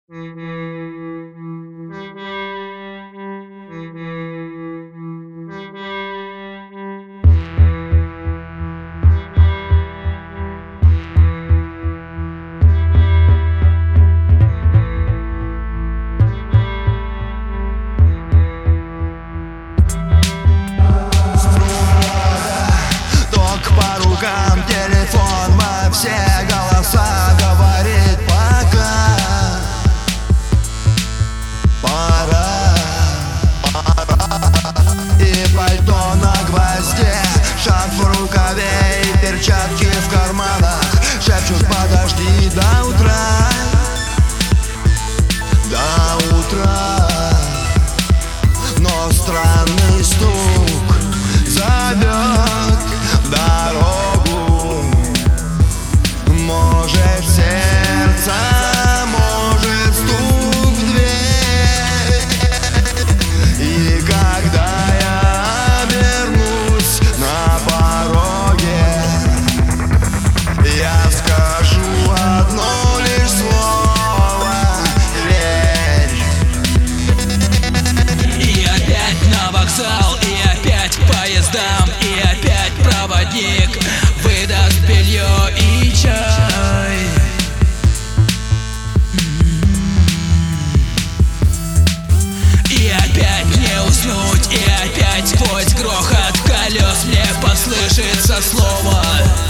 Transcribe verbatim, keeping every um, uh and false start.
Телефон во все голоса говорит пока. Пора, пора. И пальто на гвозде, шарф в рукаве и перчатки в карманах шепчут: подожди до утра, до утра. Но странный стук зовет в дорогу. Может, сердце, может, стук в дверь. И когда я обернусь на пороге, я скажу одно лишь слово: верь. И опять на вокзал, и опять к поездам, и опять проводник выдаст белье и чай. И опять не уснуть, и опять сквозь грохот колес мне послышится слово: